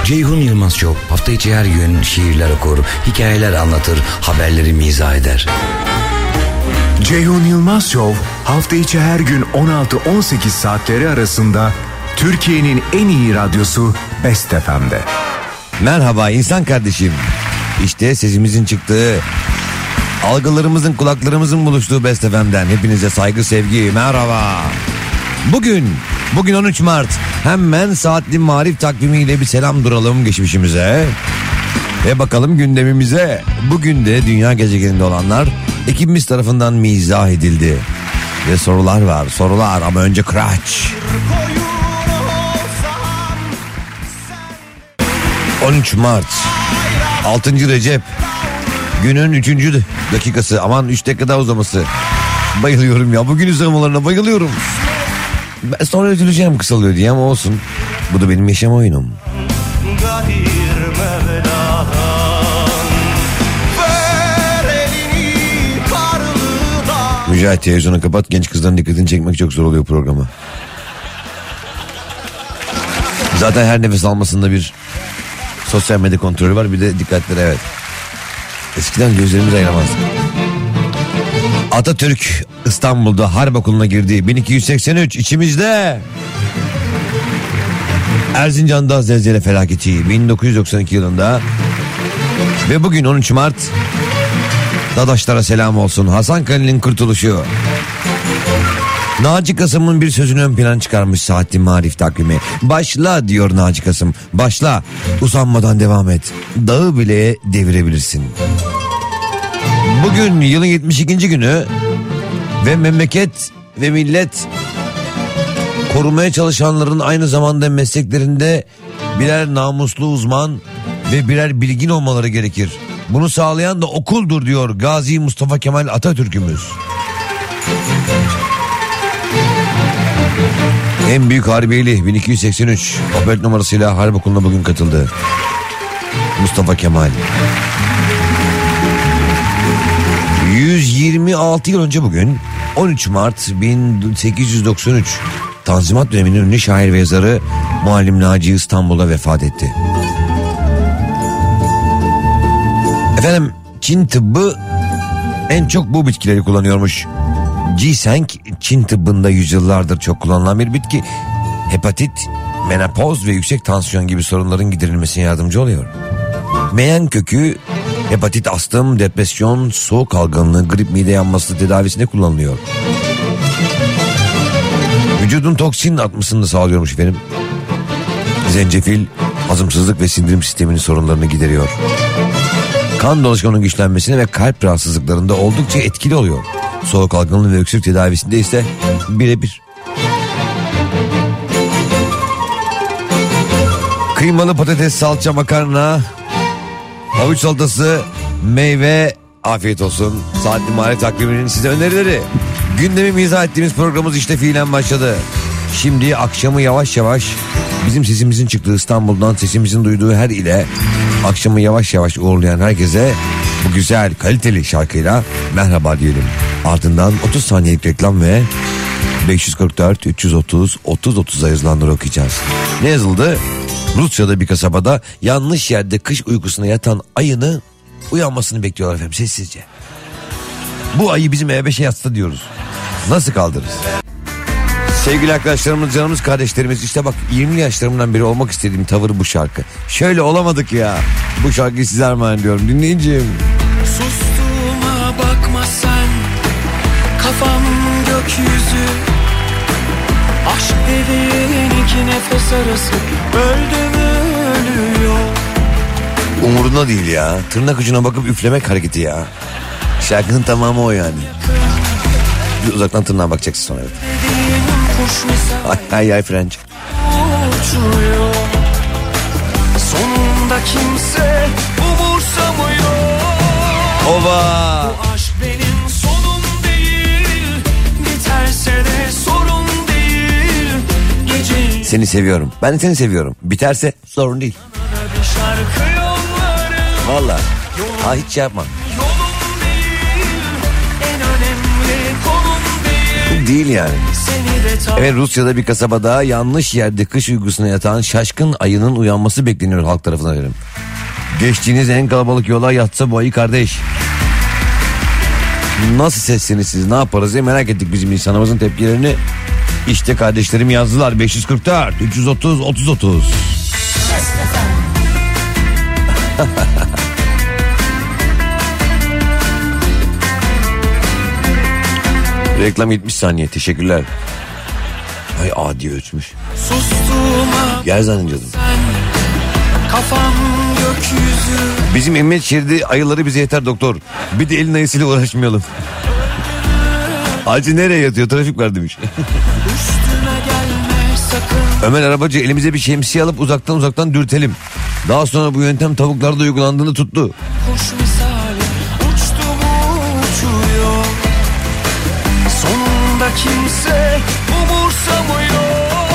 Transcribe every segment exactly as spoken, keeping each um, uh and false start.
Ceyhun Yılmaz Show hafta içi her gün şiirler okur, hikayeler anlatır, haberleri mizah eder. Ceyhun Yılmaz Show hafta içi her gün on altı on sekiz saatleri arasında Türkiye'nin en iyi radyosu Best F M'de. Merhaba insan kardeşim. İşte sesimizin çıktığı, algılarımızın, kulaklarımızın buluştuğu Best F M'den hepinize saygı, sevgi, merhaba. Bugün, bugün on üç Mart. Hemen saatli marif takvimiyle bir selam duralım geçmişimize. Ve bakalım gündemimize. Bugün de dünya gezegeninde olanlar ekibimiz tarafından mizah edildi. Ve sorular var, sorular ama önce Kıraç. on üç Mart, altıncı Recep. Günün üçüncü dakikası. Aman üç dakika daha uzaması. Bayılıyorum ya, bugün uzamalarına bayılıyorum. Ben sonra üzüleceğim kısalıyor diye ama olsun. Bu da benim yaşam oyunum. Mücahit, televizyonu kapat, genç kızların dikkatini çekmek çok zor oluyor programı. Zaten her nefes almasında bir sosyal medya kontrolü var, bir de dikkatleri, evet. Eskiden gözlerimiz ayıramazdık. Atatürk İstanbul'da harp okuluna girdi. bin iki yüz seksen üç içimizde. Erzincan'da zelzele felaketi bin dokuz yüz doksan iki yılında. Ve bugün on üç Mart. Dadaşlara selam olsun. Hasankale'nin kurtuluşu. Naci Kasım'ın bir sözünü ön plan çıkarmış saatli marif takvimi. Başla diyor Naci Kasım. Başla. Usanmadan devam et. Dağı bile devirebilirsin. Bugün yılın yetmiş ikinci günü ve memleket ve millet korumaya çalışanların aynı zamanda mesleklerinde birer namuslu uzman ve birer bilgin olmaları gerekir. Bunu sağlayan da okuldur diyor Gazi Mustafa Kemal Atatürk'ümüz. En büyük harbiyeli bin iki yüz seksen üç operet numarasıyla harp okuluna bugün katıldı Mustafa Kemal. yüz yirmi altı yıl önce bugün on üç Mart bin sekiz yüz doksan üç Tanzimat döneminin ünlü şair ve yazarı Muallim Naci İstanbul'da vefat etti. Efendim, Çin tıbbı en çok bu bitkileri kullanıyormuş. Ginseng Çin tıbbında yüzyıllardır çok kullanılan bir bitki. Hepatit, menopoz ve yüksek tansiyon gibi sorunların giderilmesine yardımcı oluyor. Meyan kökü hepatit, astım, depresyon, soğuk algınlığı, grip, mide yanması tedavisinde kullanılıyor. Vücudun toksin atmasını da sağlıyormuş efendim. Zencefil hazımsızlık ve sindirim sisteminin sorunlarını gideriyor. Kan dolaşımının güçlenmesine ve kalp rahatsızlıklarında oldukça etkili oluyor. Soğuk algınlığı ve öksürük tedavisinde ise birebir. Kıymalı patates, salça, makarna, havuç salatası, meyve, afiyet olsun. Saatli marif takviminin size önerileri. Gündemi mizah ettiğimiz programımız işte fiilen başladı. Şimdi akşamı yavaş yavaş bizim sesimizin çıktığı İstanbul'dan sesimizin duyduğu her ile akşamı yavaş yavaş uğurlayan herkese bu güzel kaliteli şarkıyla merhaba diyelim. Ardından otuz saniyelik reklam ve beş yüz kırk dört üç yüz otuz otuz otuz'a yazılanları okuyacağız. Ne yazıldı? Rusya'da bir kasabada yanlış yerde kış uykusuna yatan ayını uyanmasını bekliyorlar efendim sessizce. Bu ayı bizim E beşe yatsa diyoruz. Nasıl kaldırırız? Sevgili arkadaşlarımız, canımız, kardeşlerimiz, işte bak yirmi yaşlarımdan beri olmak istediğim tavır bu şarkı. Şöyle olamadık ya. Bu şarkıyı size armağan ediyorum. Dinleyicim. Sustuğuma bakma sen, kafam gökyüzü. Aşk dediğin iki nefes arası, öldüm ölüyor. Umurunda değil ya. Tırnak ucuna bakıp üflemek hareketi ya. Şarkının tamamı o yani. Bir uzaktan tırnağa bakacaksın sonra. Evet. Ay ay ay French. Sonunda kimse umursamıyor. Ova. Bu aşk benim sonum değil, biterse de sorun değil. Gece... Seni seviyorum. Ben de seni seviyorum. Biterse sorun değil. Vallahi. Ha hiç şey yapma. Değil yani. Evet, Rusya'da bir kasabada yanlış yerde kış uykusuna yatan şaşkın ayının uyanması bekleniyor halk tarafından derim. Geçtiğiniz en kalabalık yola yatsa bu ayı kardeş. Nasıl sessiniz siz, ne yaparız diye merak ettik bizim insanımızın tepkilerini. İşte kardeşlerim yazdılar. Beş yüz kırk dört üç yüz otuz otuz otuz. Reklam yetmiş saniye, teşekkürler. Ay adi ölçmüş. Gel zannediyordum. Kafam gökyüzü. Bizim emniyet şeridi ayıları bize yeter doktor. Bir de elin ayısıyla uğraşmayalım. Acı nereye yatıyor, trafik var demiş. Ömer arabacı, elimize bir şemsiye alıp uzaktan uzaktan dürtelim. Daha sonra bu yöntem tavuklarda uygulandığını tuttu. Kuş misali uçtu mu uçuyor. Sonunda kimse umursamıyor.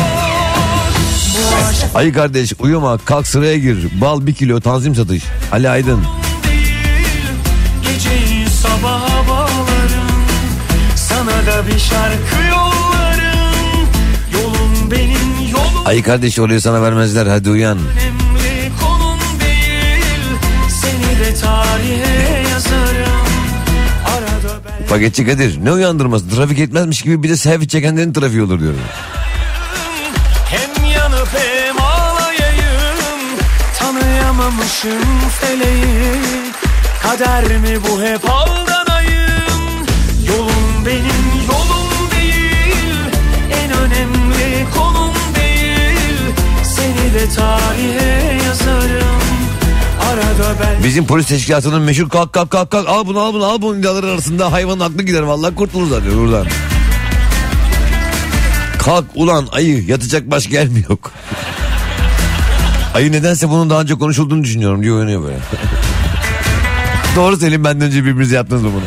Bu aşk Ayı kardeş uyuma, kalk sıraya gir. Bal bir kilo, tanzim satış. Ali Aydın. değil. Geceyi sabaha bağlarım. Sana da bir şarkı yollarım. Yolun benim yolum. Ayı kardeş orayı sana vermezler, hadi uyan. Önemli konum değil. Seni de tarihe yazarım. Arada ben Paketçi Kadir, ne uyandırması, trafik etmezmiş gibi bir de selfie çekenlerin trafiği olur diyorum. hem yanıp hem ağlayayım. Tanıyamamışım feleği. Kader mi bu, hep aldanayım. Yolum benim yolum değil. En önemli konum değil. Seni de tarihe yazarım. Arada ben Bizim polis teşkilatının meşhur kalk kalk kalk kalk al bunu al bunu al bunu nidaları arasında hayvanın aklı gider, vallahi kurtulur zaten buradan. Kalk ulan ayı, yatacak başka yer mi yok? Ayı nedense bunun daha önce konuşulduğunu düşünüyorum diyor, uyanıyor böyle. Doğru Selim, benden önce birbirinize yaptınız mı bunu?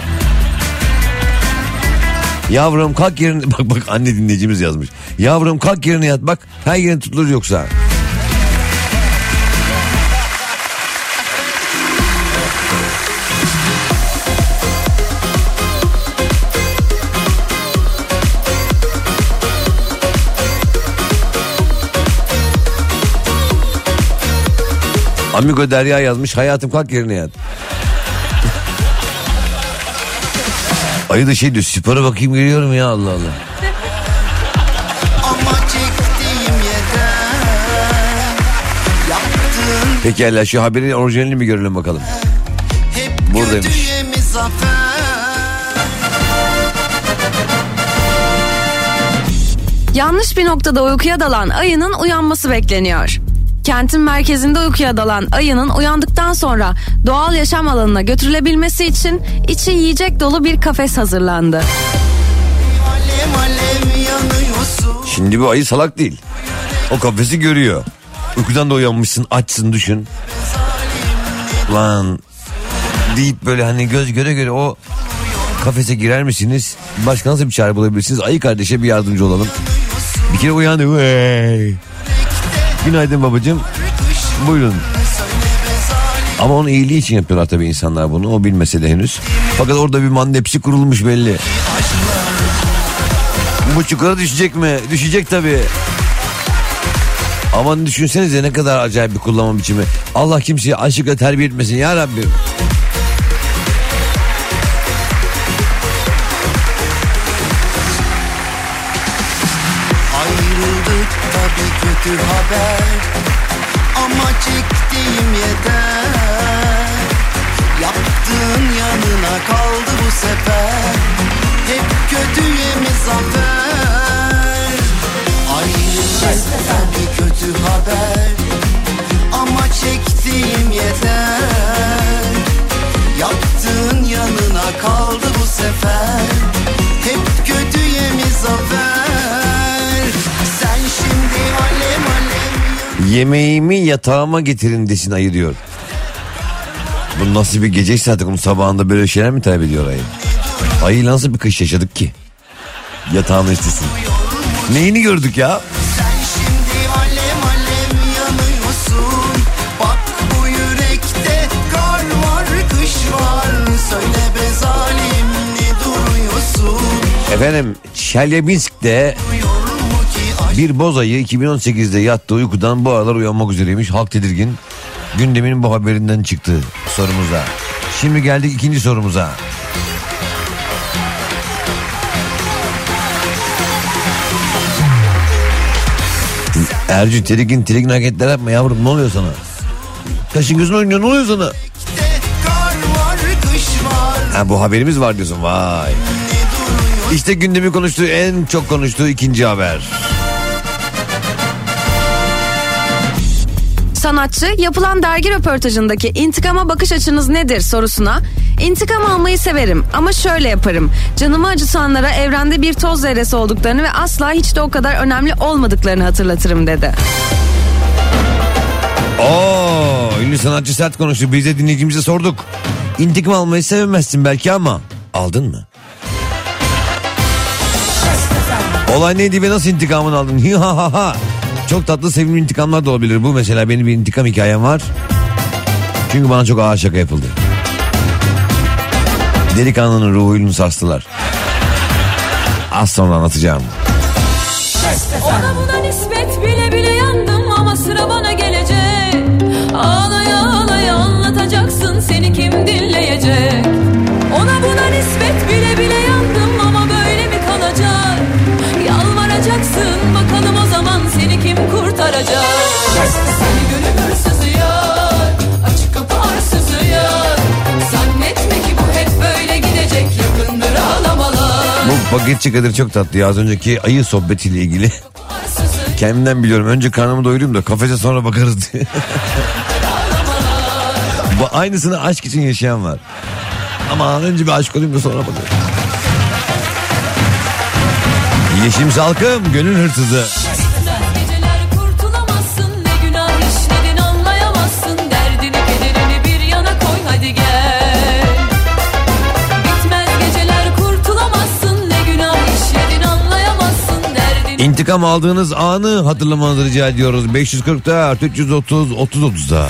Yavrum kalk yerine, bak bak anne dinleyicimiz yazmış. Yavrum kalk yerine yat, bak her yerin tutulur yoksa. Amigo Derya yazmış, hayatım kalk yerine yat. Ayı da şey diyor, spora bakayım geliyorum ya, Allah Allah. Ama çektiğim yeter. Yaptığın Pekala, şu haberin orijinalini bir görelim bakalım. hep Buradaymış. kötüye mi zafer? Yanlış bir noktada uykuya dalan ayının uyanması bekleniyor. Kentin merkezinde uykuya dalan ayının uyandıktan sonra doğal yaşam alanına götürülebilmesi için içi yiyecek dolu bir kafes hazırlandı. Alev alev yanıyorsun. Şimdi bu ayı salak değil. O kafesi görüyor. Uykudan da uyanmışsın, açsın, düşün. Lan deyip böyle hani göz göre göre o kafese girer misiniz? Başka nasıl bir çare bulabilirsiniz? Ayı kardeşe bir yardımcı olalım. Bir kere uyandı. Hey. Günaydın babacığım. Buyurun. Ama onun iyiliği için yapıyorlar tabii insanlar bunu. O bilmese de henüz. Fakat orada bir mandepsi kurulmuş belli. Bu çukura düşecek mi? Düşecek tabii. Aman düşünsenize ne kadar acayip bir kullanma biçimi. Allah kimseyi aşıkla terbiye etmesin ya Rabbim. Ayrıldık tabii kötü haber. Ama çektiğim yeter. Yaptığın yanına kaldı bu sefer. Hep kötüye mi zafer? Ayrıldık tabii kötü haber. Ama çektiğim yeter. Yaptığın yanına kaldı bu sefer. Hep kötüye mi zafer? Sen şimdi alem alem. Yemeğimi yatağıma getirin desin ayı diyor. Bu nasıl bir geceyse artık onun sabahında böyle şeyler mi talep ediyor ayı? Ayıyla nasıl bir kış yaşadık ki? Yatağını istesin. Neyini gördük ya? Sen şimdi alem alem yanıyorsun. Bak bu yürekte kar var, kış var. Söyle be zalim ne duruyorsun? Efendim Çelyabinsk'te bir boz ayı iki bin on sekizde yattığı uykudan bu aralar uyanmak üzereymiş. Halk tedirgin. Gündemin bu haberinden çıktı sorumuza. Şimdi geldik ikinci sorumuza. Ercü tedirgin tedirgin hareketler yapma yavrum, ne oluyor sana? Kaşın gözün oynuyor, ne oluyor sana? Ha, bu haberimiz var diyorsun, vay. İşte gündemi konuştuğu, en çok konuştuğu ikinci haber. Sanatçı yapılan dergi röportajındaki intikama bakış açınız nedir sorusuna intikam almayı severim ama şöyle yaparım. Canımı acıtanlara evrende bir toz zerresi olduklarını ve asla hiç de o kadar önemli olmadıklarını hatırlatırım dedi. Oo, ünlü sanatçı sert konuştu. Biz de dinleyicimize sorduk. İntikam almayı sevmezsin belki ama aldın mı? Olay neydi ve nasıl intikamını aldın? Hi ha ha ha. Çok tatlı sevimli intikamlar da olabilir. Bu mesela benim bir intikam hikayem var. Çünkü bana çok ağır şaka yapıldı. Delikanlının ruhunu sarstılar. Az sonra anlatacağım. Ona buna nispet bile bile yandım ama sıra bana gelecek. Ağlaya ağlaya anlatacaksın, seni kim dinleyecek? Ona buna nispet bile bile yandım ama böyle mi kalacak? Yalvaracaksın bakalım o zaman seni kim kurtaracak? Seni gönül hırsızı yar, açık kapı arsızı yar. Zannetme ki bu hep böyle gidecek, yakındır ağlamalar. Bu paketçi Kadir çok tatlı ya. Az önceki ayı sohbetiyle ilgili. Kendimden biliyorum. Önce karnımı doyurayım da kafese sonra bakarız diye. Bu aynısını aşk için yaşayan var. Ama önce bir aşk olayım da sonra bakarım. Yeşim Salkım, gönül hırsızı. Geceler kurtulamazsın, ne günah işledin anlayamazsın. Derdini kederini bir yana koy hadi gel. Bitmez geceler kurtulamazsın, ne günah işledin anlayamazsın. Derdini... İntikam aldığınız anı hatırlamanızı rica ediyoruz. beş yüz kırk dört üç yüz otuz otuz otuzda.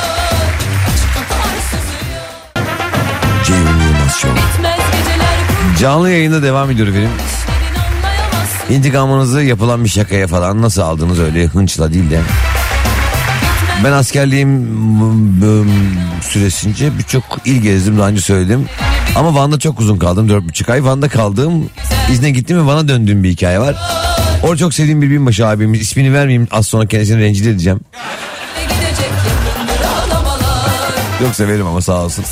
Ceyhun Yılmaz Show. Canlı yayında devam ediyor efendim. İntikamınızı yapılan bir şakaya falan nasıl aldınız, öyle hınçla değil de. Ben askerliğim süresince birçok il gezdim, daha önce söyledim. Ama Van'da çok uzun kaldım, dört buçuk ay. Van'da kaldığım, izne gittim ve Van'a döndüğüm bir hikaye var. Orada çok sevdiğim bir binbaşı abimiz, ismini vermeyeyim, az sonra kendisini rencide edeceğim. Çok severim ama sağ olsun.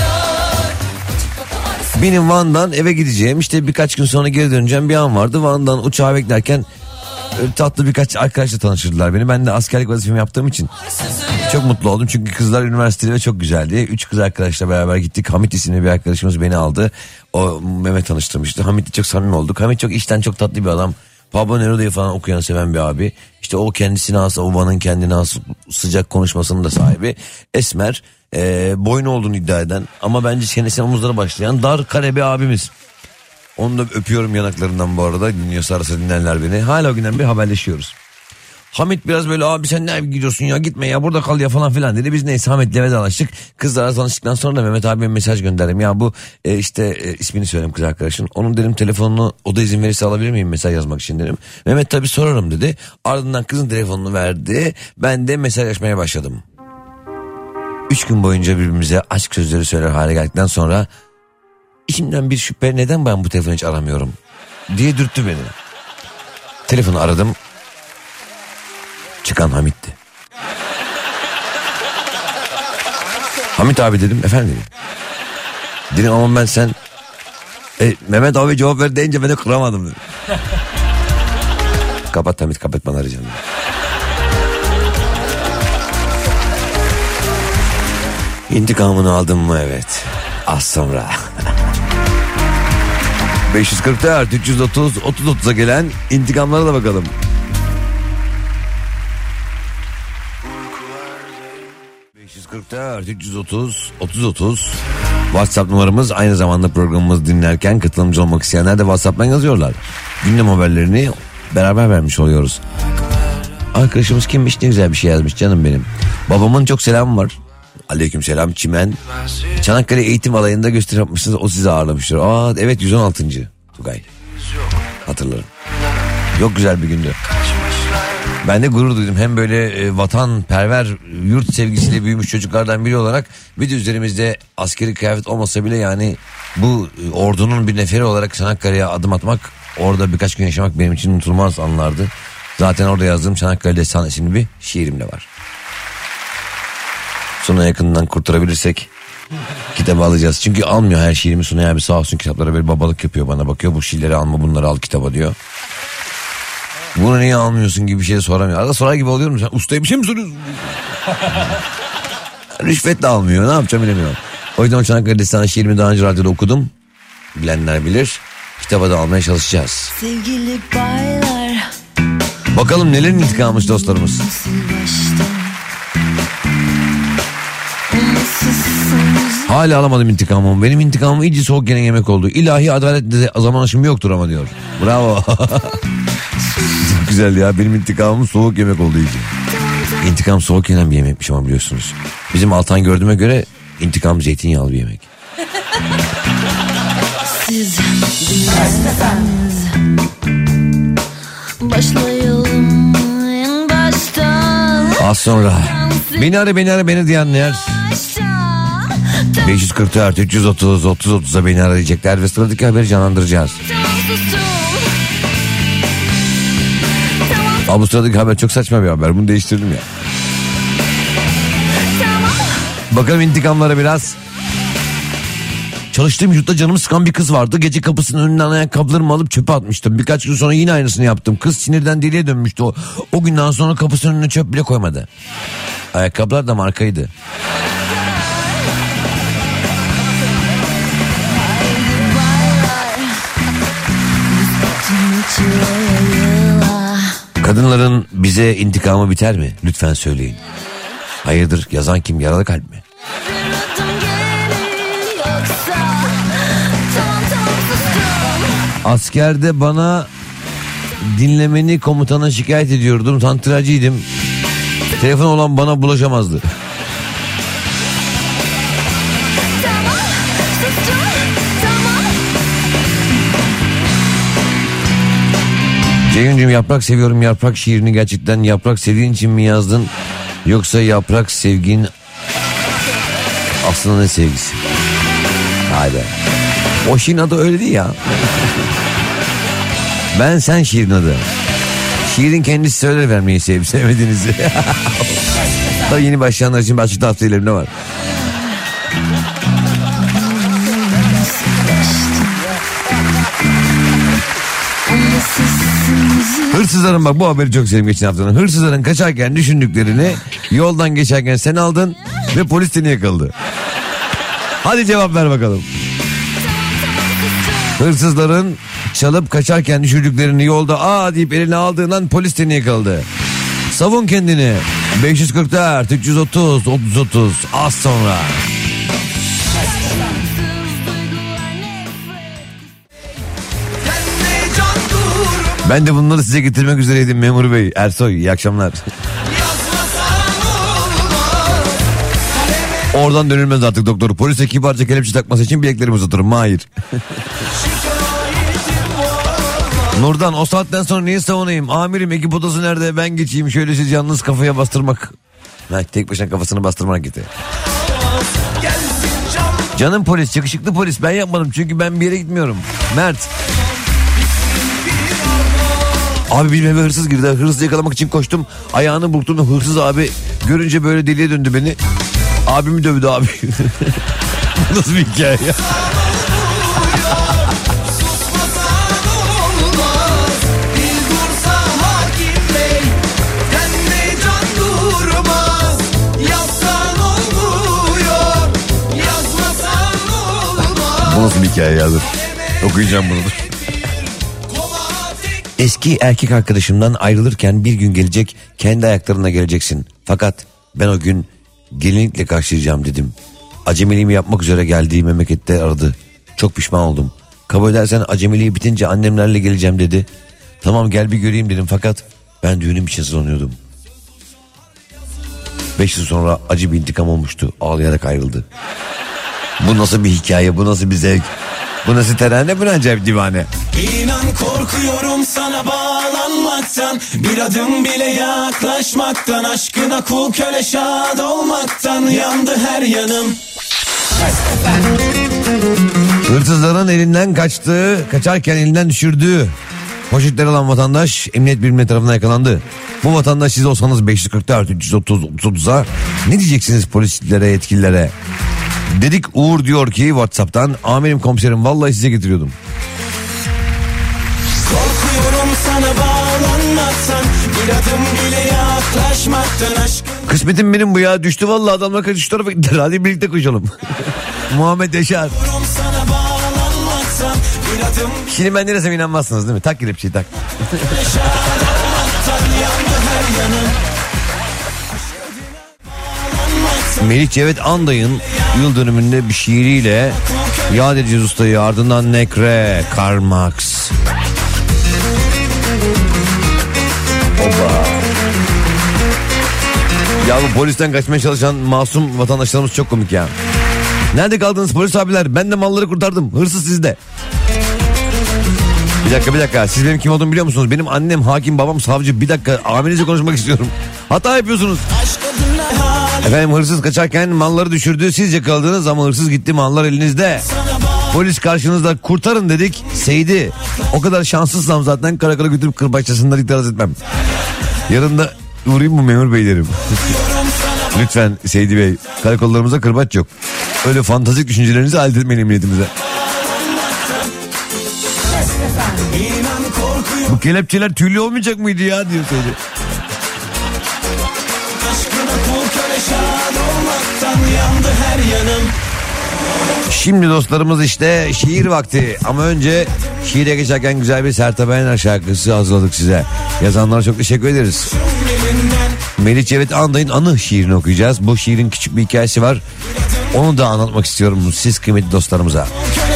Benim Van'dan eve gideceğim, işte birkaç gün sonra geri döneceğim bir an vardı. Van'dan uçağa beklerken tatlı birkaç arkadaşla tanıştırdılar beni. Ben de askerlik vazifemi yaptığım için çok mutlu oldum. Çünkü kızlar üniversitede ve çok güzeldi. Üç kız arkadaşla beraber gittik. Hamit isimli bir arkadaşımız beni aldı. O Mehmet tanıştırmıştı. Hamit'le çok samimi olduk. Hamit çok içten, çok tatlı bir adam. Pablo Neruda'yı falan okuyan, seven bir abi. İşte o kendisine has, o Van'ın kendine has sıcak konuşmasının da sahibi. Esmer, e, boynu olduğunu iddia eden ama bence çenesine omuzlara başlayan dar kare bir abimiz. Onu da öpüyorum yanaklarından bu arada. Dinliyorsa arası dinlerler beni. Hala o günden bir haberleşiyoruz. Hamit biraz böyle, abi sen nereye gidiyorsun ya, gitme ya, burada kal ya falan filan dedi. Biz neyse Hamit'le vedalaştık. Kızlarla tanıştıktan sonra da Mehmet abiye mesaj gönderdim. Ya bu e, işte e, ismini söyleyeyim kız arkadaşın. Onun dedim telefonunu, o da izin verirse alabilir miyim mesaj yazmak için dedim. Mehmet tabii sorarım dedi. Ardından kızın telefonunu verdi. Ben de mesajlaşmaya başladım. Üç gün boyunca birbirimize aşk sözleri söyler hale geldikten sonra içimden bir şüphe, neden ben bu telefonu hiç aramıyorum diye dürttü beni. Telefonu aradım. Çıkan Hamit'ti. Hamit abi dedim, efendim dedim. Dedim ama ben sen e, Mehmet abi cevap ver deyince beni kıramadım dedim. Kapat Hamit, kapat, bana arayacağım. İntikamını aldın mı? Evet. Az sonra. beş yüz kırk dört üç yüz otuz otuz otuza gelen intikamlara da bakalım. beş yüz kırk dört üç yüz otuz otuz otuz WhatsApp numaramız. Aynı zamanda programımızı dinlerken katılımcı olmak isteyenler de WhatsApp'tan yazıyorlar. Gündem haberlerini beraber vermiş oluyoruz. Arkadaşımız kimmiş, ne güzel bir şey yazmış canım benim. Babamın çok selamı var. Aleykümselam Çimen. Çanakkale eğitim alayında gösteri yapmışsınız, o sizi ağırlamıştır. Aa evet, yüz on altıncı Tugay. hatırlarım. Çok güzel bir gündü. Ben de gurur duydum. Hem böyle e, vatanperver, yurt sevgisiyle büyümüş çocuklardan biri olarak bir de üzerimizde askeri kıyafet olmasa bile yani bu e, ordunun bir neferi olarak Çanakkale'ye adım atmak, orada birkaç gün yaşamak benim için unutulmaz anlardı. Zaten orada yazdığım Çanakkale Destanı isimli bir şiirim de var. Suna yakından kurtarabilirsek kitabı alacağız. Çünkü almıyor her şiirimi Suna abi, sağ olsun kitaplara böyle babalık yapıyor, bana bakıyor. Bu şiirleri alma, bunları al kitaba diyor. Bunu niye almıyorsun gibi bir şey soramıyor. Arada sorar gibi oluyorum. Sen ustaya bir şey mi soruyorsun? Rüşvet de almıyor. Ne yapacağım bilemiyorum. O yüzden Çanakkale Destanı şiirimi daha önce radyoda okudum. Bilenler bilir. Kitaba da almaya çalışacağız. Sevgili baylar. Bakalım nelerin intikamıymış dostlarımız. Hala alamadım intikamımı. Benim intikamım iyice soğuk gelen yemek oldu. İlahi adaletle de zaman aşımı yoktur ama diyor. Bravo. Çok güzel ya, benim intikamım soğuk yemek oldu iyice. İntikam soğuk yenen bir yemekmiş ama biliyorsunuz. Bizim Altan gördüğüme göre intikam zeytinyağlı bir yemek. Siz dinlerseniz başlayalım en baştan. Az sonra beni ara beni ara beni diyenler beş yüz kırk dört üç yüz otuz otuz otuza beni arayacaklar ve sıradaki haberi canlandıracağız. Abi bu sıradaki haber çok saçma bir haber, bunu değiştirdim ya. Bakalım intikamlara biraz. Çalıştığım yurtta canımı sıkan bir kız vardı. Gece kapısının önünden ayakkabılarımı alıp çöpe atmıştım. Birkaç gün sonra yine aynısını yaptım. Kız sinirden deliye dönmüştü. O, o günden sonra kapısının önüne çöp bile koymadı. Ayakkabılar da markaydı. Kadınların bize intikamı biter mi? Lütfen söyleyin. Hayırdır, yazan kim, yaralı kalp mi? Askerde bana dinlemeni komutana şikayet ediyordum. Santracıydım. Telefon olan bana bulaşamazdı. Ceyhuncuğum, yaprak seviyorum yaprak şiirini gerçekten yaprak sevdiğin için mi yazdın? Yoksa yaprak sevgin aslında ne sevgisi? Haydi. O şiirin adı öyle değil ya. Ben sen şiirin adı. Şiirin kendisi söyler vermeyi sevip sevmediğinizi. Tabii yeni başlayanlar için başka tavsiyelerim de var. Hırsızların, bak bu haberi çok sevdim geçen haftanın. Hırsızların kaçarken düşündüklerini yoldan geçerken sen aldın ve polis seni yakaladı. Hadi cevap ver bakalım. Hırsızların çalıp kaçarken düşürdüklerini yolda aa deyip eline aldığından polis seni yakaladı. Savun kendini. beş yüz kırk dört üç yüz otuz otuz otuz az sonra. Ben de bunları size getirmek üzereydim memur bey. Ersoy, iyi akşamlar. Oradan dönülmez artık doktor. Polise kibarca kelepçe takması için bileklerimi uzatırım. Hayır. Nurdan, o saatten sonra niye savunayım? Amirim, ekip odası nerede? Ben geçeyim. Şöyle siz yalnız kafaya bastırmak. Ha, tek başına kafasını bastırmak gitti. Canım polis, yakışıklı polis. Ben yapmadım çünkü ben bir yere gitmiyorum. Mert. Abi benim eve hırsız girdi. Hırsızı yakalamak için koştum. Ayağını burktum. Hırsız abi görünce böyle deliye döndü beni. Abimi dövdü abi. Nasıl bir hikaye ya? Bu nasıl bir hikaye ya? Dur. Okuyacağım bunu. Eski erkek arkadaşımdan ayrılırken bir gün gelecek, kendi ayaklarına geleceksin. Fakat ben o gün gelinlikle karşılayacağım dedim. Acemiliğimi yapmak üzere geldiği memlekette aradı. Çok pişman oldum. Kabul edersen acemiliği bitince annemlerle geleceğim dedi. Tamam gel bir göreyim dedim fakat ben düğünüm için sanıyordum. Beş yıl sonra acı bir intikam olmuştu. Ağlayarak ayrıldı. Bu nasıl bir hikaye, bu nasıl bir zevk, bu nasıl terane, bu ne acayip divane. İnan korkuyorum sana bağlanmaktan, bir adım bile yaklaşmaktan, aşkına kul köle şad olmaktan, yandı her yanım. Hırsızların elinden kaçtığı, kaçarken elinden düşürdüğü poşetleri alan vatandaş emniyet birimleri tarafından yakalandı. Bu vatandaş siz olsanız beş yüz kırk dört üç yüz otuz otuza ne diyeceksiniz polislere, yetkililere? Dedik Uğur diyor ki WhatsApp'tan, amirim komiserim vallahi size getiriyordum. Korkuyorum sana bağlanmaktan, bir adım bile yaklaşmaktan, aşkın. Kısmetim benim bu ya, düştü vallahi, adamlar kaçış tarafa gittiler, hadi birlikte koşalım. Muhammed Yaşar. Sana bağlanmaktan, bir adım Şimdi ben neresem inanmazsınız değil mi? Tak kelepçeyi tak. Melih Cevdet Anday'ın yıl dönümünde bir şiiriyle yad edeceğiz ustayı, ardından Nekre, Karl Marx. Oba. Ya bu polisten kaçmaya çalışan masum vatandaşlarımız çok komik ya. Nerede kaldınız polis abiler? Ben de malları kurtardım. Hırsız sizde. Bir dakika bir dakika. Siz benim kim olduğumu biliyor musunuz? Benim annem hakim, babam savcı. Bir dakika, amirinizle konuşmak istiyorum. Hata yapıyorsunuz. Efendim, hırsız kaçarken malları düşürdü. Siz yakaladınız ama hırsız gitti, mallar elinizde. Polis karşınızda, kurtarın dedik. Seydi. O kadar şanssızsam zaten karakola götürüp kırbaçlasınlar, itiraz etmem. Yarın da uğrayayım mı memur beylerim? Lütfen Seydi Bey, karakollarımızda kırbaç yok. Öyle fantastik düşüncelerinizi elde etmeyin emniyetimize. Bu kelepçeler tüylü olmayacak mıydı ya diyor Seydi. Şimdi dostlarımız işte şiir vakti, ama önce şiire geçerken güzel bir Sertab Erener şarkısı hazırladık size. Yazanlara çok teşekkür ederiz. Melih Cevdet Anday'ın Anı şiirini okuyacağız. Bu şiirin küçük bir hikayesi var. Onu da anlatmak istiyorum siz kıymetli dostlarımıza.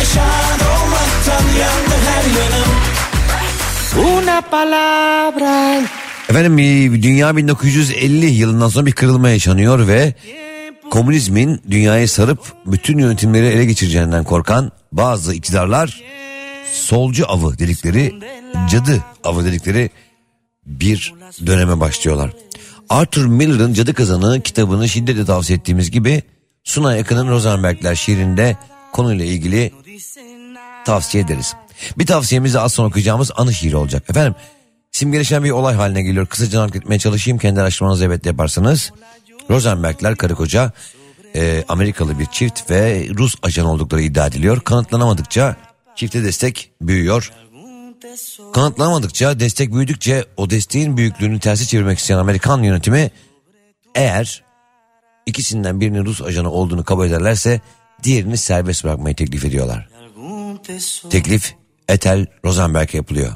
Efendim, dünya bin dokuz yüz elli yılından sonra bir kırılma yaşanıyor ve komünizmin dünyayı sarıp bütün yönetimleri ele geçireceğinden korkan bazı iktidarlar solcu avı dedikleri, cadı avı dedikleri bir döneme başlıyorlar. Arthur Miller'ın Cadı Kazanı kitabını şiddetle tavsiye ettiğimiz gibi Sunay Akın'ın Rosenbergler şiirinde konuyla ilgili tavsiye ederiz. Bir tavsiyemiz de az sonra okuyacağımız anı şiiri olacak. Efendim, simgeleşen bir olay haline geliyor. Kısaca nakletmeye çalışayım, kendi araştırmanızı evet yaparsanız. Rosenbergler karı koca e, Amerikalı bir çift ve Rus ajan oldukları iddia ediliyor. Kanıtlanamadıkça çifte destek büyüyor. Kanıtlanamadıkça, destek büyüdükçe o desteğin büyüklüğünü tersi çevirmek isteyen Amerikan yönetimi, eğer ikisinden birinin Rus ajanı olduğunu kabul ederlerse diğerini serbest bırakmayı teklif ediyorlar. Teklif Ethel Rosenberg'e yapılıyor.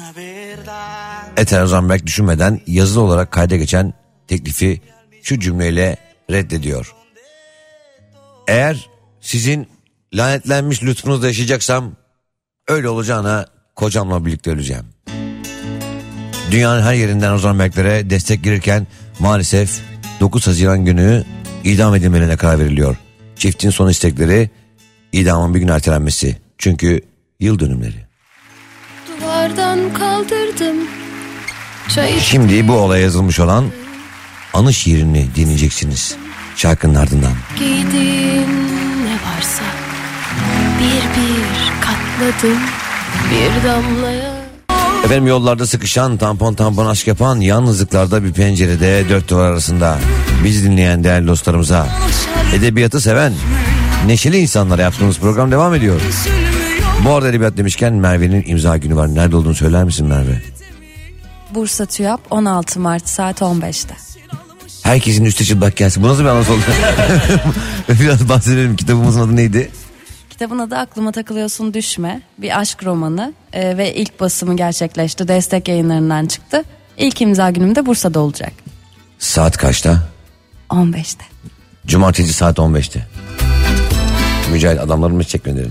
Ethel Rosenberg düşünmeden yazılı olarak kayda geçen teklifi şu cümleyle reddediyor. Eğer sizin lanetlenmiş lütfunuzda yaşayacaksam, öyle olacağına kocamla birlikte öleceğim. Dünyanın her yerinden Rosenberglere destek girirken maalesef dokuz Haziran günü idam edilmelerine karar veriliyor. Çiftin son istekleri idamın bir gün ertelenmesi. Çünkü yıl dönümleri. Duvardan kaldırdım. Çay Şimdi bu olaya yazılmış olan anı şiirini dinleyeceksiniz şarkının ardından. giydiğin ne varsa bir bir katladım bir damlaya. Efendim, yollarda sıkışan, tampon tampon aşk yapan, yalnızlıklarda bir pencerede dört duvar arasında bizi dinleyen değerli dostlarımıza, edebiyatı seven, neşeli insanlara yaptığımız program devam ediyor. Bu arada edebiyat demişken Merve'nin imza günü var. Nerede olduğunu söyler misin Merve? Bursa TÜYAP on altı Mart saat on beşte. Herkesin üstü çıplak gelsin. Bu nasıl bir anons oldu? Biraz bahsedelim. Kitabımızın adı neydi? Kitabın adı Aklıma Takılıyorsun Düşme. Bir aşk romanı e, ve ilk basımı gerçekleşti. Destek Yayınlarından çıktı. İlk imza günüm de Bursa'da olacak. Saat kaçta? on beşte. Cumartesi saat on beşte. Mücahit, adamlarımız çekme derim.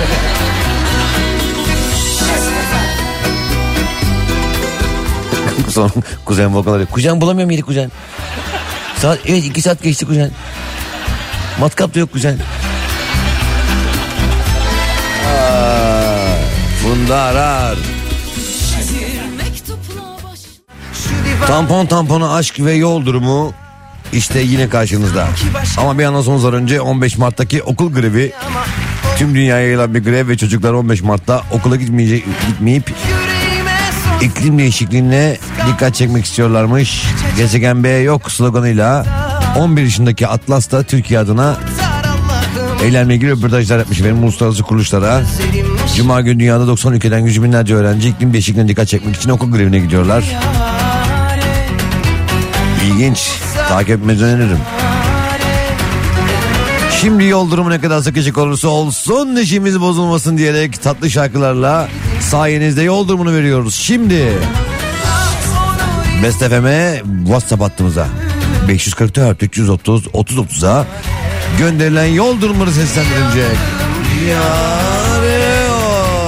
Sonra kuzen Volkan arıyor. Kuzen bulamıyorum yedi kuzen. Saat, evet iki saat geçti kuzen. Matkap da yok kuzen. Aa, Funda Arar. Tampon tampona aşk ve yol durumu işte yine karşınızda. Ama bir anonsumuz önce on beş Mart'taki okul grevi. Tüm dünyaya yayılan bir grev ve çocuklar on beş Mart'ta okula gitmeyecek, gitmeyip iklim değişikliğine dikkat çekmek istiyorlarmış. Gezegen B yok sloganıyla on bir yaşındaki Atlas da Türkiye adına eğlenme ilgili röportajlar yapmış benim uluslararası kuruluşlara. Cuma günü dünyada doksan ülkeden yüz binlerce öğrenci iklim değişikliğine dikkat çekmek için okul grevine gidiyorlar. İlginç. Takip etmenizi öneririm. Şimdi yol durumu ne kadar sıkışık olursa olsun işimiz bozulmasın diyerek tatlı şarkılarla sayenizde yol durumunu veriyoruz. Şimdi Best F M'e WhatsApp hattımıza beş yüz kırk dört üç yüz otuz otuz otuza gönderilen yol durumları seslendirilecek. Yâre o.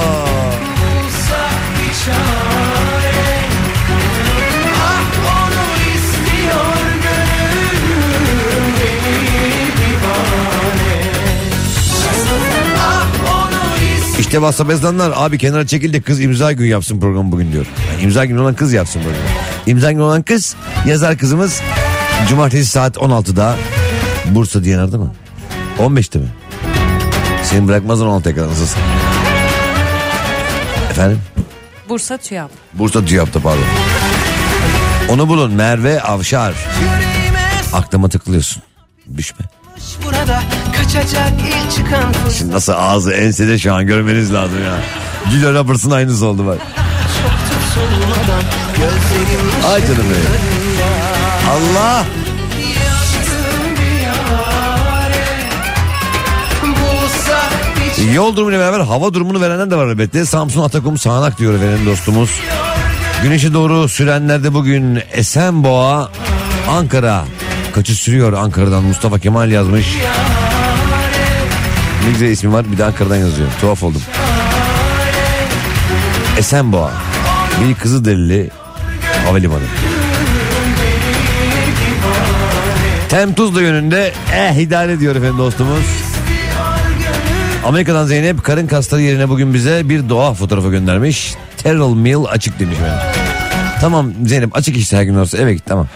İşte WhatsApp yazılanlar abi kenara çekil de kız imza gün yapsın programı bugün diyor. Yani imza günü olan kız yapsın programı. İmza günü olan kız yazar kızımız cumartesi saat on altıda Bursa diye nerede mi? on beşte mi? Seni bırakmaz on altıya kadar nasılsın? Efendim? Bursa TÜYAP. Bursa TÜYAP'ta pardon. Onu bulun Merve Avşar. Aklıma tıklıyorsun. Düşme. Burada kaçacak ilk çıkan fırsat. Şimdi nasıl ağzı ensede şu an görmeniz lazım ya. Julia Roberts'ın aynısı oldu bak. Ay canım benim. Allah. Yol durumuyla beraber hava durumunu verenler de var elbette. Samsun Atakum sağanak diyor efendim dostumuz. Güneşe doğru sürenler de bugün Esenboğa, Ankara. Kaçış sürüyor Ankara'dan Mustafa Kemal yazmış. Ne güzel ismi var bir de Ankara'dan yazıyor. Tuhaf oldum. Esenboğa. Bir Kızılderili havalimanı. Tem Tuzla yönünde eh idare ediyor efendim dostumuz. Amerika'dan Zeynep karın kasları yerine bugün bize bir doğa fotoğrafı göndermiş. Terrell Mill açık demiş efendim. Tamam Zeynep açık işte her gün olsa eve git tamam.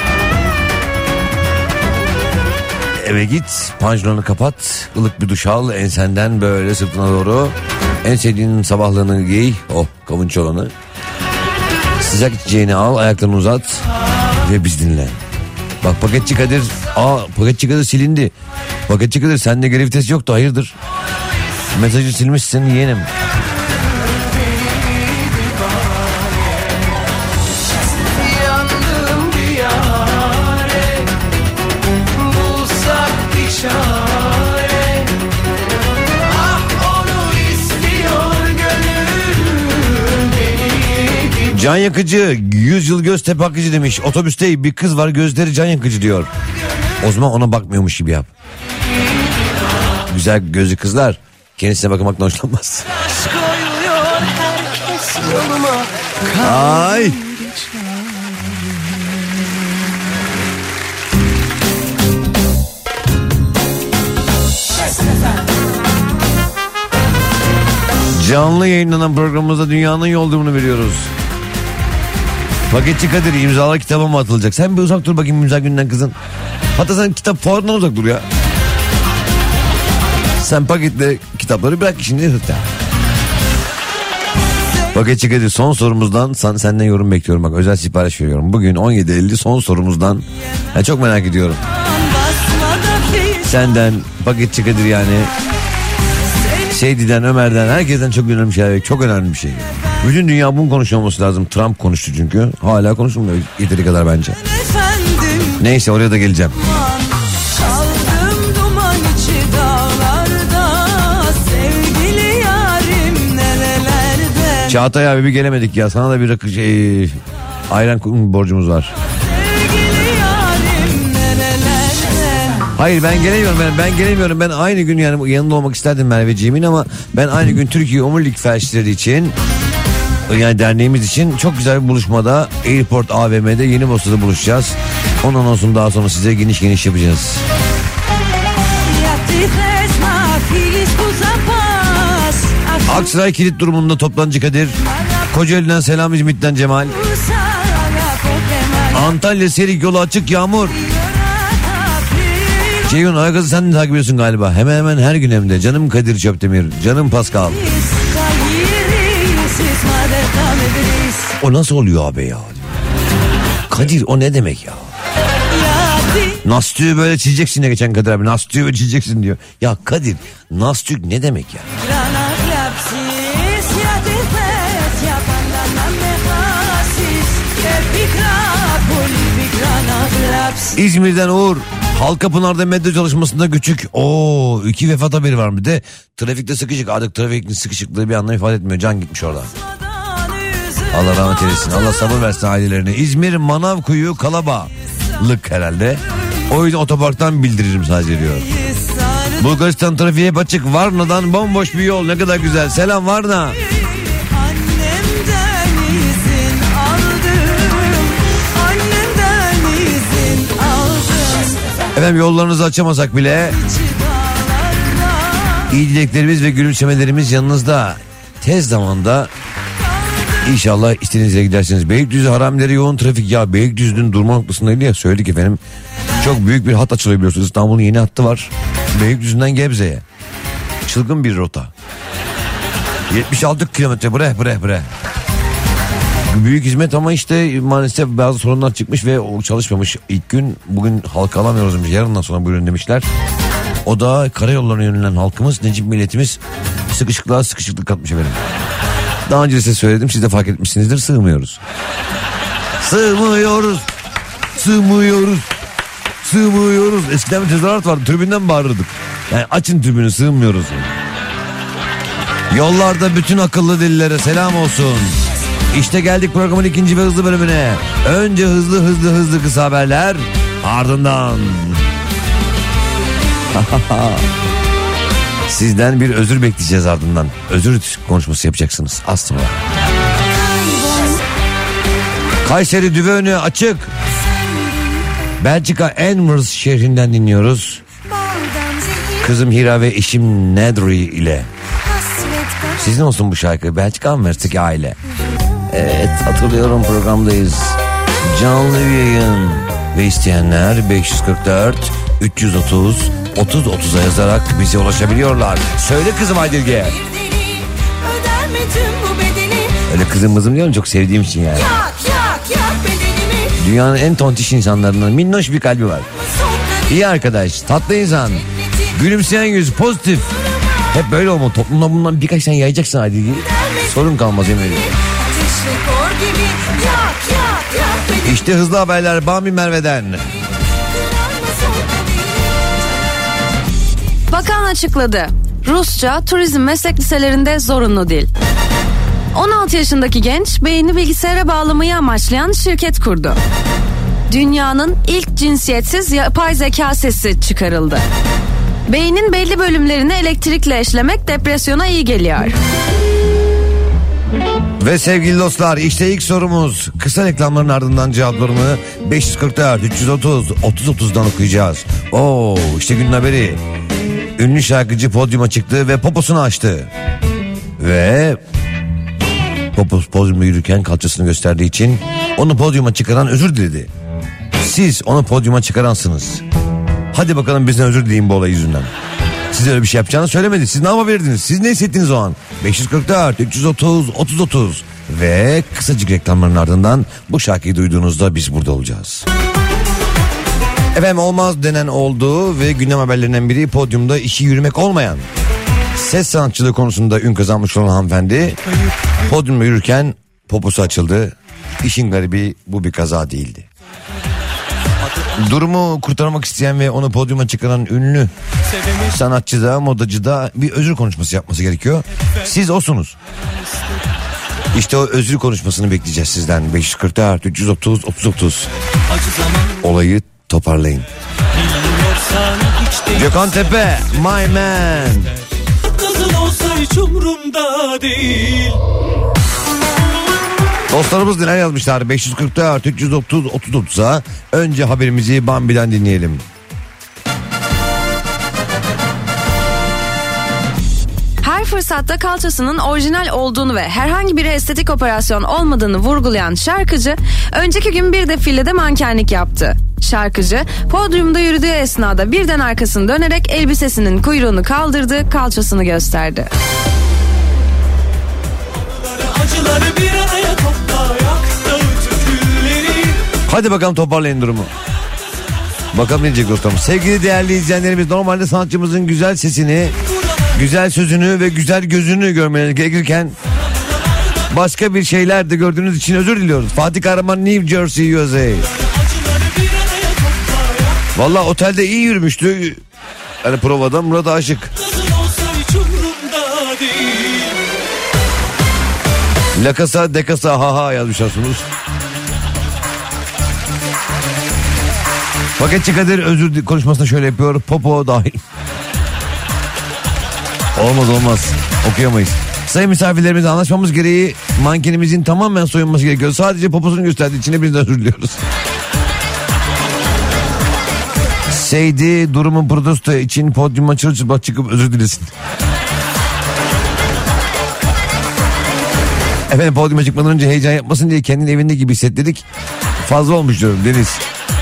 Eve git, panjurunu kapat, ılık bir duş al, ensenden böyle sırtına doğru. En sevdiğin sabahlığını giy, oh kavunç olanı. Sıcak içeceğini al, ayaklarını uzat ve biz dinle. Bak paketçi Kadir, aa paketçi Kadir silindi. Paketçi Kadir sende geri vites yoktu hayırdır? Mesajı silmişsin yeğenim. Can yakıcı, yüz yıl Göztepe akıcı demiş. Otobüste bir kız var gözleri can yakıcı diyor. O zaman ona bakmıyormuş gibi yap. Güzel gözlü kızlar kendisine bakmaktan hoşlanmaz. Ay. Canlı yayınlanan programımızda dünyanın yol durumunu veriyoruz. Paketçi Kadir imzalar kitaba mı atılacak? Sen bir uzak dur bakayım imza günden kızın. Hatta sen kitap fuarından uzak dur ya. Sen paketle kitapları bırak şimdi hırta. Paketçi Kadir son sorumuzdan sen, senden yorum bekliyorum. Bak özel sipariş veriyorum. Bugün on yedi elli son sorumuzdan. Yani çok merak ediyorum. Senden Paketçi Kadir yani. Seydi'den, Ömer'den, herkesten çok önemli bir şey. Çok önemli bir şey. Bütün dünya bunu konuşuyor olması lazım. Trump konuştu çünkü. Hala konuşulmuyor yeteri kadar bence. Neyse oraya da geleceğim. Çağatay abi bir gelemedik ya. Sana da bir rakı şey, ayran borcumuz var. Hayır ben gelemiyorum ben, ben gelemiyorum ben aynı gün yani yanında olmak isterdim Merveciğimin ama ben aynı gün Türkiye Omurilik Felçlileri için yani derneğimiz için çok güzel bir buluşmada Airport A V M'de Yeni Bosna'da buluşacağız. Ondan olsun daha sonra size geniş geniş yapacağız. Aksaray kilit durumunda Toplancı Kadir. Kocaeli'den selam, İzmit'ten Cemal. Antalya Serik yolu açık, yağmur. Ceyhun Aygaz'ı sen de takip ediyorsun galiba. Hemen hemen her gün hem de. Canım Kadir Çöptemir, canım Pascal. O nasıl oluyor abi ya? Kadir o ne demek ya? Nastüğü böyle çizeceksin ya geçen Kadir abi. Nastüğü böyle çizeceksin diyor. Ya Kadir nastük ne demek ya? İzmir'den Uğur. Halkapınar'da medya çalışmasında küçük. Oo, iki vefat haberi var bir de. Trafikte sıkışık. Artık trafikin sıkışıklığı bir anlam ifade etmiyor. Can gitmiş orada. Allah rahmet eylesin. Allah sabır versin ailelerine. İzmir Manavkuyu kalabalık herhalde. O yüzden otoparktan bildiririm sadece diyor. Bulgaristan trafiği hep açık. Varna'dan bomboş bir yol. Ne kadar güzel. Selam Varna. Efendim yollarınızı açamasak bile iyi dileklerimiz ve gülümsemelerimiz yanınızda. Tez zamanda İnşallah istediğiniz yere gidersiniz. Beylikdüzü haramileri yoğun trafik. Ya Beylikdüzü'nün durma noktasındaydı ya, söyledik efendim. Çok büyük bir hat açılıyor biliyorsunuz. İstanbul'un yeni hattı var. Beylikdüzü'nden Gebze'ye. Çılgın bir rota. yetmiş altı kilometre bre bre bre. Büyük hizmet ama işte maalesef bazı sorunlar çıkmış ve o çalışmamış ilk gün. Bugün halka alamıyoruz demiş. Yarından sonra buyurun demişler. O da karayollarına yönelen halkımız, Necip milletimiz sıkışıklığa sıkışıklık katmış efendim. Daha önce size söyledim, siz de fark etmişsinizdir, sığmıyoruz. Sığmıyoruz. Sığmıyoruz. Sığmıyoruz. Eskiden bir tezahürat vardı, tribünden bağırırdık. Yani açın tribünü, sığmıyoruz. Yollarda bütün akıllı dillere selam olsun. İşte geldik programın ikinci ve hızlı bölümüne. Önce hızlı hızlı hızlı kısa haberler, ardından sizden bir özür bekleyeceğiz ardından. Özür konuşması yapacaksınız az sonra. Kayseri Düveönü açık. Belçika Anvers şehrinden dinliyoruz. Kızım Hira ve eşim Nedri ile. Sizin olsun bu şarkı. Belçika Anvers'teki aile. Evet, hatırlıyorum, programdayız. Canlı yayın ve isteyenler beş yüz kırk dört üç yüz otuz otuz otuza yazarak bize ulaşabiliyorlar. Söyle kızım Aydilge. Öyle kızım kızım diyorum, çok sevdiğim için yani. Dünyanın en tontiş insanlarından minnoş bir kalbi var. İyi arkadaş, tatlı insan, gülümseyen yüz, pozitif. Hep böyle olmalı. Toplumda bundan birkaç tane yayacaksın Aydilge. Sorun kalmaz emin ediyorum. İşte hızlı haberler Bami Merve'den. Bakan açıkladı. Rusça turizm meslek liselerinde zorunlu dil. on altı yaşındaki genç beyni bilgisayara bağlamayı amaçlayan şirket kurdu. Dünyanın ilk cinsiyetsiz yapay zeka sesi çıkarıldı. Beynin belli bölümlerini elektrikle eşlemek depresyona iyi geliyor. Ve sevgili dostlar, işte ilk sorumuz. Kısa reklamların ardından cevaplarımı beş yüz kırk dört üç yüz otuz otuz otuzdan okuyacağız. Oo, işte günün haberi. Ünlü şarkıcı podyuma çıktı ve poposunu açtı. Ve popos podyumda yürürken kalçasını gösterdiği için onu podyuma çıkaran özür diledi. Siz onu podyuma çıkaransınız. Hadi bakalım bizden özür dileyin bu olay yüzünden. Siz öyle bir şey yapacağını söylemedi. Siz ne yapabilirdiniz? Siz ne hissettiniz o an? beş yüz kırk dört üç yüz otuz otuz otuz ve kısacık reklamların ardından bu şarkıyı duyduğunuzda biz burada olacağız. Efendim, olmaz denen oldu ve gündem haberlerinden biri podyumda işi yürümek olmayan ses sanatçılığı konusunda ün kazanmış olan hanımefendi podyumda yürürken poposu açıldı. İşin garibi bu bir kaza değildi. Durumu kurtarmak isteyen ve onu podyuma çıkaran ünlü sanatçı da modacı da bir özür konuşması yapması gerekiyor. Siz osunuz. İşte o özür konuşmasını bekleyeceğiz sizden. beş yüz kırk dört üç yüz otuz otuz otuz. Olayı toparlayın. Gökhan Tepe, My Man. Kızın olsa hiç umrumda değil. Dostlarımız neler yazmışlar? beş yüz kırk dört üç yüz otuz otuz otuza. Önce haberimizi Bambi'den Her fırsatta kalçasının orijinal olduğunu ve herhangi bir estetik operasyon olmadığını vurgulayan şarkıcı önceki gün bir defilede mankenlik yaptı. Şarkıcı podyumda yürüdüğü esnada birden arkasını dönerek elbisesinin kuyruğunu kaldırdı, kalçasını gösterdi. Hadi bakalım toparlayın durumu. Bakalım ne diyecek dostum. Sevgili değerli izleyenlerimiz, normalde sanatçımızın güzel sesini, güzel sözünü ve güzel gözünü görmeleri gerekirken başka bir şeyler de gördüğünüz için özür diliyoruz. Fatih Kahraman, New Jersey, U S A. Vallahi otelde iyi yürümüştü. Hani provadan Murat Aşık. La Casa de Casa ha ha yazmışsınız. Paketçi Kadir özür konuşmasında şöyle yapıyor. Popo dahil. Olmaz olmaz. Okuyamayız. Sayın misafirlerimiz, anlaşmamız gereği mankenimizin tamamen soyunması gerekiyor. Sadece poposunu gösterdiği için hepinizden özür diliyoruz. Seydi durumun protesto için podyuma çırçıplak çıkıp özür dilesin. Efendim, podyuma çıkmadan önce heyecan yapmasın diye kendini evinde gibi hissettirdik. Fazla olmuş diyorum Deniz.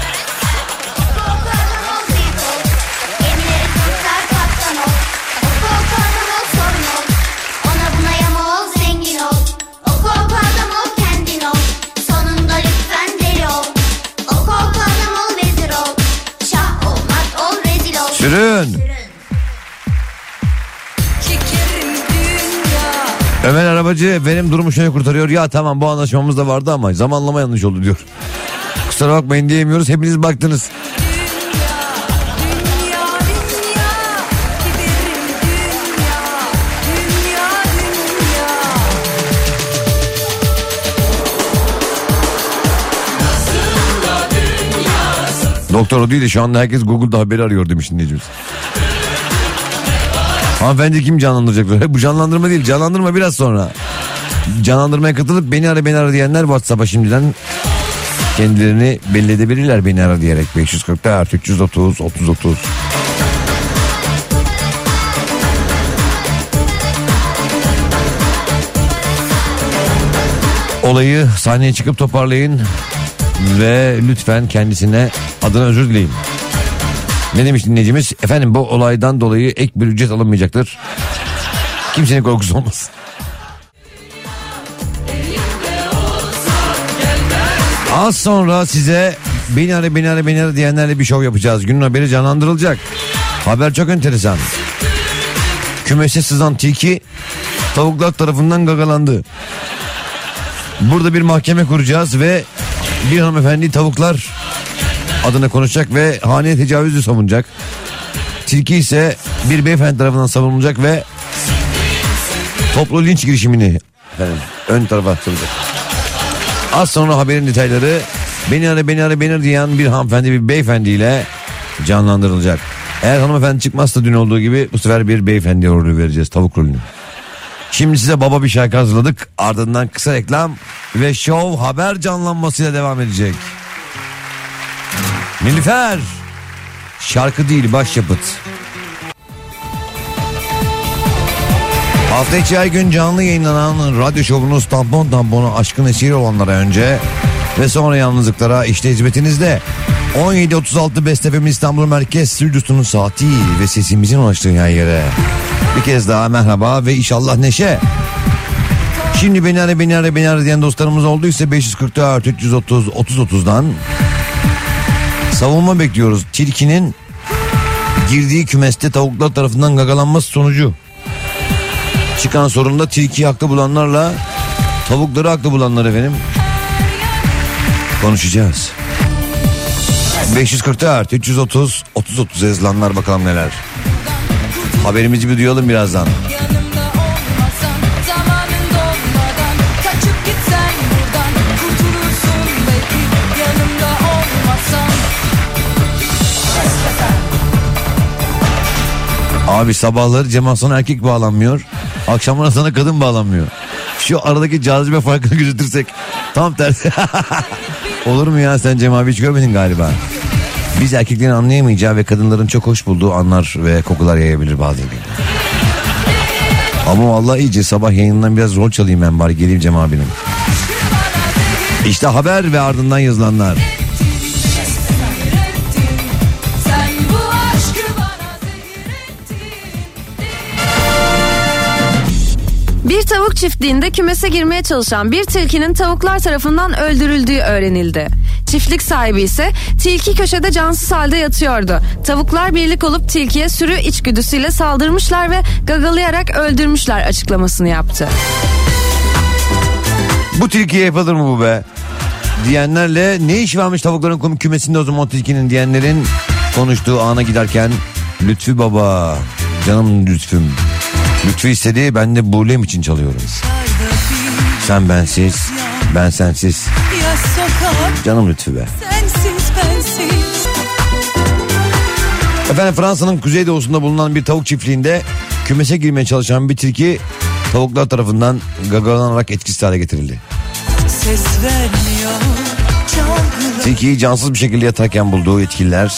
Sürün. Ömer arabacı benim durumu şöyle kurtarıyor. Ya tamam, bu anlaşmamız da vardı ama zamanlama yanlış oldu diyor. Kusura bakmayın diyemiyoruz, hepiniz baktınız. Doktor o değil de şu anda herkes Google'da haberi arıyor demiş dinleyicimiz. Hanımefendi kim canlandıracak? Bu canlandırma değil, canlandırma biraz sonra. Canlandırmaya katılıp beni ara beni ara diyenler WhatsApp'a şimdiden kendilerini belli edebilirler, beni ara diyerek. beş yüz kırk dört üç yüz otuz otuz otuz. Olayı sahneye çıkıp toparlayın ve lütfen kendisine adına özür dileyin. Ne demiş dinleyicimiz? Efendim, bu olaydan dolayı ek bir ücret alınmayacaktır. Kimsenin korkusu olmasın. Az sonra size beni ara beni ara beni ara diyenlerle bir şov yapacağız. Günün haberi canlandırılacak. Haber çok enteresan. Kümese sızan tilki tavuklar tarafından gagalandı. Burada bir mahkeme kuracağız ve bir hanımefendi tavuklar adına konuşacak ve haneye tecavüzü savunacak. Tilki ise bir beyefendi tarafından savunulacak ve toplu linç girişimini efendim, ön tarafa atılacak. Az sonra haberin detayları beni ara beni ara beni ara diyen bir hanımefendi bir beyefendiyle canlandırılacak. Eğer hanımefendi çıkmazsa dün olduğu gibi bu sefer bir beyefendi rolü vereceğiz, tavuk rolünü. Şimdi size baba bir şarkı hazırladık. Ardından kısa reklam ve şov haber canlanmasıyla devam edecek. Nilüfer. Şarkı değil, başyapıt. Hafta içi her gün canlı yayınlanan radyo şovunuz Tampon Tampon'a aşkın esiri olanlara önce ve sonra yalnızlıklara işte hizmetinizde. on yedi otuz altı Best F M İstanbul Merkez Stüdyosu'nun saati ve sesimizin ulaştığı her yere bir kez daha merhaba ve inşallah neşe. Şimdi beni ara beni ara beni ara diyen dostlarımız olduysa beş yüz kırk dört üç yüz otuz otuz otuzdan savunma bekliyoruz. Tilkinin girdiği kümeste tavuklar tarafından gagalanması sonucu çıkan sorunda tilkiyi haklı bulanlarla tavukları haklı bulanlar efendim konuşacağız. beş yüz kırk dört üç yüz otuz otuz otuz yazılanlar bakalım neler. Haberimizi bir duyalım birazdan. Abi sabahları Cem Aslan'a erkek bağlanmıyor, akşamları sana kadın bağlanmıyor. Şu aradaki cazibe farkını gözetirsek tam tersi. Olur mu ya, sen Cem abi hiç görmedin galiba. Biz erkeklerin anlayamayacağı ve kadınların çok hoş bulduğu anlar ve kokular yayabilir bazen. Ama vallahi iyice sabah yayınından biraz rol çalayım ben bari, geleyim Cem abinin. İşte haber ve ardından yazılanlar. Bir tavuk çiftliğinde kümese girmeye çalışan bir tilkinin tavuklar tarafından öldürüldüğü öğrenildi. Çiftlik sahibi ise tilki köşede cansız halde yatıyordu. Tavuklar birlik olup tilkiye sürü içgüdüsüyle saldırmışlar ve gagalayarak öldürmüşler açıklamasını yaptı. Bu tilkiye yapılır mı bu be? Diyenlerle ne iş varmış tavukların komik kümesinde o zaman tilkinin diyenlerin konuştuğu ana giderken Lütfü Baba, canım Lütfüm. Lütfü istedi, ben de Bulem için çalıyorum. Sen bensiz, ben sensiz. Canım Lütfü be. Efendim Fransa'nın kuzeydoğusunda bulunan bir tavuk çiftliğinde kümese girmeye çalışan bir tilki tavuklar tarafından gagalanarak etkisiz hale getirildi. Ses vermiyor, tilkiyi cansız bir şekilde yatarken bulduğu yetkililer,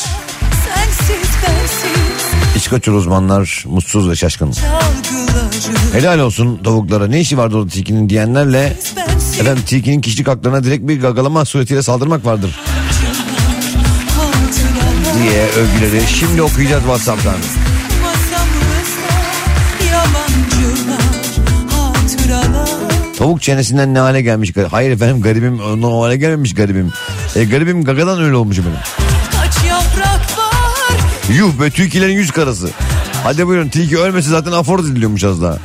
İskoçya'lı uzmanlar mutsuz ve şaşkın. Helal olsun tavuklara, ne işi vardı o tilkinin diyenlerle efendim tilkinin kişilik haklarına direkt bir gagalama suretiyle saldırmak vardır diye övgüleri şimdi okuyacağız WhatsApp'tan. Tavuk çenesinden ne hale gelmiş? Hayır efendim, garibim ondan o hale gelmemiş garibim. E, garibim gagadan öyle olmuş benim. Yuh be, tilkilerin yüz karası. Hadi buyurun, tilki ölmesi zaten aforoz ediliyormuş az daha.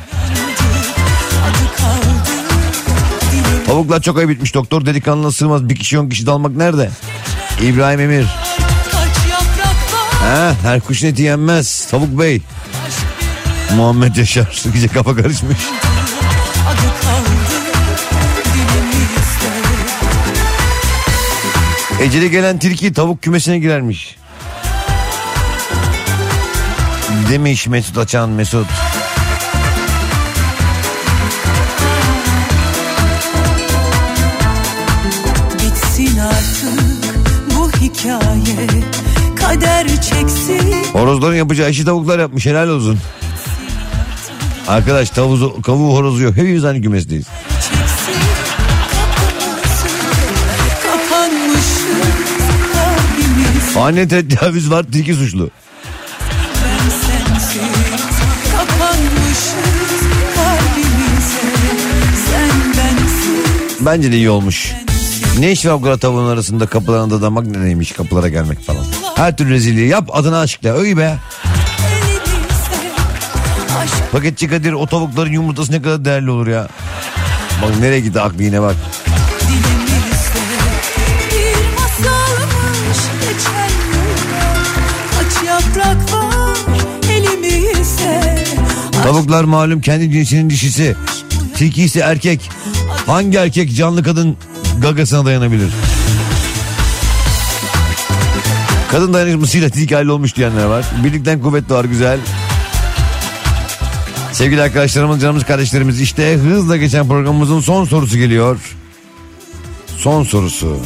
Tavuklar çok ayıp bitmiş doktor, delikanlına sığmaz, bir kişi on kişi dalmak nerede? İbrahim Emir. Ha, her kuşun eti yenmez Tavuk Bey. Muhammed Yaşar gece kafa karışmış. Eceli gelen tilki tavuk kümesine girermiş. Demiş Mesut Açan Mesut. Bitsin artık bu hikaye, kader çeksin. Horozların yapacağı işi tavuklar yapmış, helal olsun. Arkadaş tavuğu, kavuğu horozu yok, hepimiz aynı kümesteyiz. Anne tecavüz var, tilki suçlu. Bence de iyi olmuş. Ne iş var bu kadar tavuğun arasında, kapılarında damak ne neymiş, kapılara gelmek falan. Her türlü rezilliği yap, adına aşkla, öyle be. Paketçi Kadir, o tavukların yumurtası ne kadar değerli olur ya. Bak nereye gitti aklı, yine bak. Tavuklar malum kendi cinsinin dişisi. Tilki ise erkek. Hangi erkek canlı kadın gagasına dayanabilir? Kadın dayanışmasıyla tilki hali olmuş diyenler var. Birlikten kuvvet doğar, güzel. Sevgili arkadaşlarımız, canımız kardeşlerimiz, işte hızla geçen programımızın son sorusu geliyor. Son sorusu.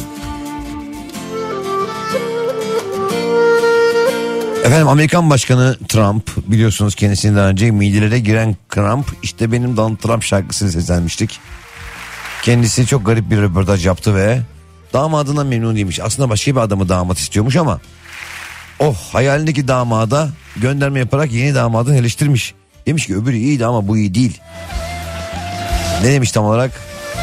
Efendim Amerikan Başkanı Trump, biliyorsunuz kendisinden önce midelere giren kramp, işte benim Donald Trump şarkısını seslenmiştik. Kendisi çok garip bir röportaj yaptı ve damadından memnun değilmiş. Aslında başka bir adamı damat istiyormuş ama oh, hayalindeki damada gönderme yaparak yeni damadını eleştirmiş. Demiş ki öbürü iyiydi ama bu iyi değil. Ne demiş tam olarak?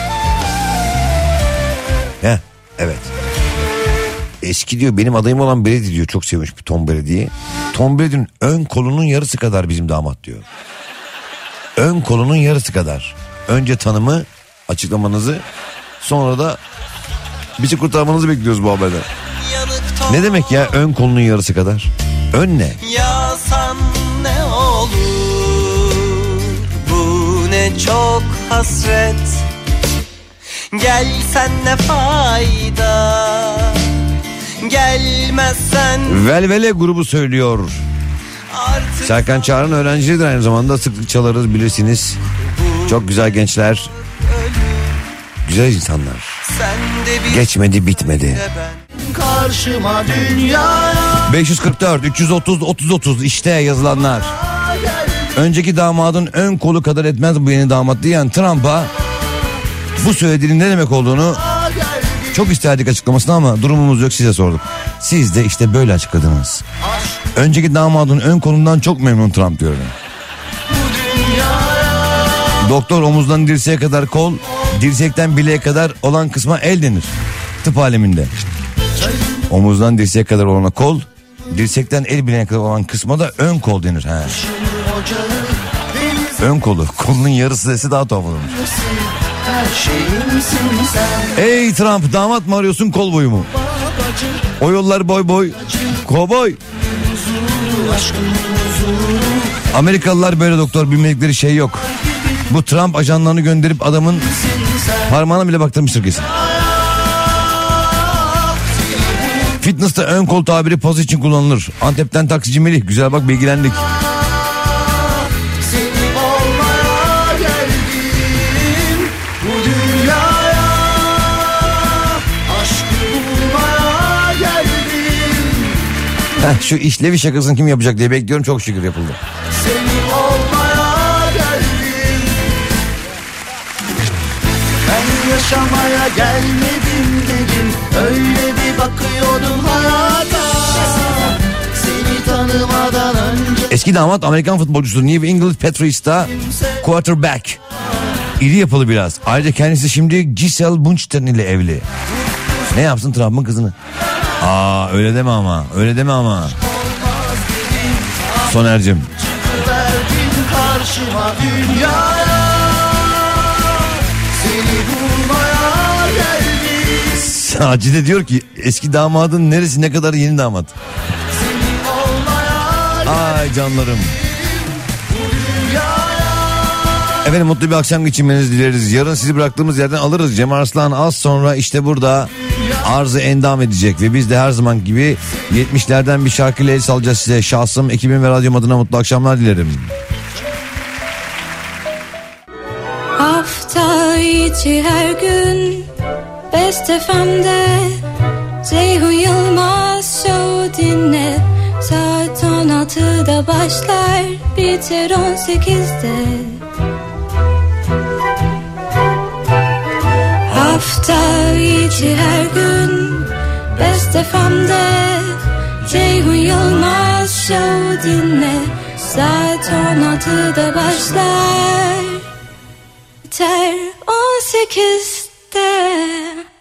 Heh, evet. Eski diyor benim adayım olan Brady diyor, çok sevmiş Tom Brady'yi. Tom Brady'nin ön kolunun yarısı kadar bizim damat diyor. Ön kolunun yarısı kadar. Önce tanımı, açıklamanızı, sonra da bizi kurtarmanızı bekliyoruz bu haberde. Ne demek ya ön kolunun yarısı kadar? Ön ne? Yasan ne olur, bu ne çok hasret. Gelsen ne fayda, gelmezsen. Velvele grubu söylüyor. Artık Serkan Çağrı'nın öğrencileridir aynı zamanda, sıklık çalarız bilirsiniz. Çok güzel gençler. Güzel insanlar. Geçmedi bitmedi. Karşıma dünya beş yüz kırk dört üç yüz otuz otuz otuz işte yazılanlar. geldi. Önceki damadın ön kolu kadar etmez bu yeni damat diyen Trump'a bu söylediğinin ne demek olduğunu çok isterdik açıklamasını ama durumumuz yok, size sorduk. Siz de işte böyle açıkladınız. Önceki damadın ön kolundan çok memnun Trump diyor. Doktor omuzdan dirseğe kadar kol, dirsekten bileğe kadar olan kısma el denir tıp aleminde. Omuzdan dirseğe kadar olana kol, dirsekten el bileğe kadar olan kısma da ön kol denir. He. Ön kolu, kolunun yarısı dese daha tuhaf olurmuş. Ey Trump, damat mı arıyorsun, kol boyu mu? O yollar boy boy, kovboy. Amerikalılar böyle doktor, bilmedikleri şey yok. Bu Trump ajanlarını gönderip adamın parmağına bile baktırmıştır kesin. Fitness'ta ön kol tabiri poz için kullanılır. Antep'ten taksici Melih, güzel bak bilgilendik. Heh, şu işlevi şakasını kim yapacak diye bekliyorum, çok şükür yapıldı. Seni olmaya geldim. Ben yaşamaya gelmedim dedim. Öyle bir bakıyordum hayata. Seni tanımadan önce. Eski damat Amerikan futbolcusu New England Patriots'ta quarterback. İri yapılı biraz. Ayrıca kendisi şimdi Gisele Bündchen ile evli. Ne yapsın Trump'ın kızını? Aa öyle deme ama, öyle deme ama. Soner'cim. Karşıma dünyaya, seni bulmaya geldim. Sacide diyor ki eski damadın neresi ne kadar yeni damat. Seni olmaya Ay canlarım. Efendim mutlu bir akşam geçirmenizi dileriz. Yarın sizi bıraktığımız yerden alırız. Cem Arslan az sonra işte burada arzı endam edecek ve biz de her zaman gibi yetmişlerden bir şarkıyla el salacağız size. Şahsım, ekibim ve radyom adına mutlu akşamlar dilerim. Hafta içi her gün Best F M'de Ceyhun Yılmaz Show dinle. Saat on altıda başlar, biter on sekizde. Hafta içi her gün Best F M'de Ceyhun Yılmaz Show dinle. Saat on altıda başlar, biter on sekizde.